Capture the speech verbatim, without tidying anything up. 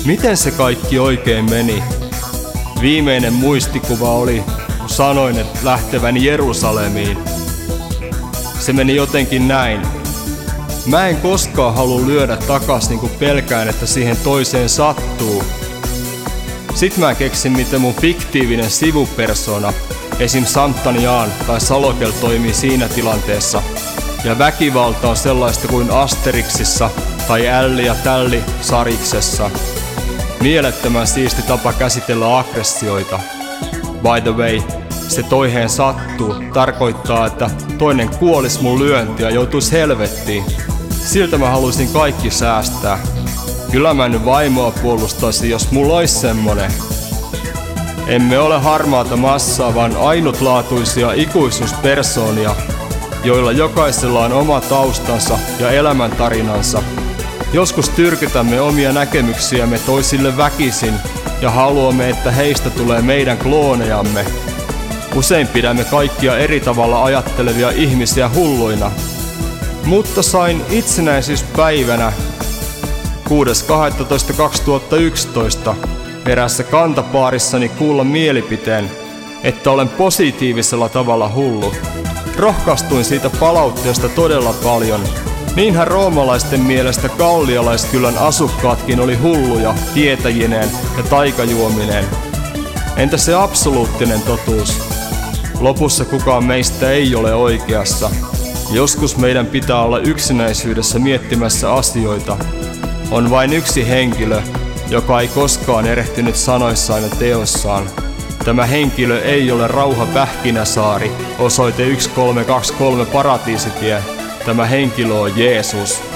Miten se kaikki oikein meni? Viimeinen muistikuva oli, kun sanoin, että lähtevän Jerusalemiin. Se meni jotenkin näin. Mä en koskaan halua lyödä takas niinku pelkään, että siihen toiseen sattuu. Sit mä keksin, miten mun fiktiivinen sivupersona, esim. Santaniaan tai Salokel toimii siinä tilanteessa. Ja väkivalta on sellaista kuin Asterixissa tai Älli ja Tälli Sariksessa. Mielettömän siisti tapa käsitellä aggressioita. By the way, se toiheen sattuu tarkoittaa, että toinen kuolis mun lyöntiä ja joutuisi helvettiin. Siltä mä haluaisin kaikki säästää. Kyllä mä nyt vaimoa puolustaisin, jos mulla ois semmonen. Emme ole harmaata massaa, vaan ainutlaatuisia ikuisuuspersoonia, joilla jokaisella on oma taustansa ja elämäntarinansa. Joskus tyrkytämme omia näkemyksiämme toisille väkisin ja haluamme, että heistä tulee meidän kloonejamme. Usein pidämme kaikkia eri tavalla ajattelevia ihmisiä hulluina. Mutta sain itsenäisyyspäivänä kuudes kahdestoista kaksituhattayksitoista eräässä kantapaarissani kuulla mielipiteen, että olen positiivisella tavalla hullu. Rohkaistuin siitä palautteesta todella paljon. Niinhän roomalaisten mielestä Gallialaiskylän asukkaatkin oli hulluja tietäjineen ja taikajuomineen. Entä se absoluuttinen totuus? Lopussa kukaan meistä ei ole oikeassa. Joskus meidän pitää olla yksinäisyydessä miettimässä asioita. On vain yksi henkilö, joka ei koskaan erehtynyt sanoissaan ja teossaan. Tämä henkilö ei ole Rauha Pähkinäsaari, osoite yksi kolme kaksi kolme Paratiisitie. Tämä henkilö on Jeesus.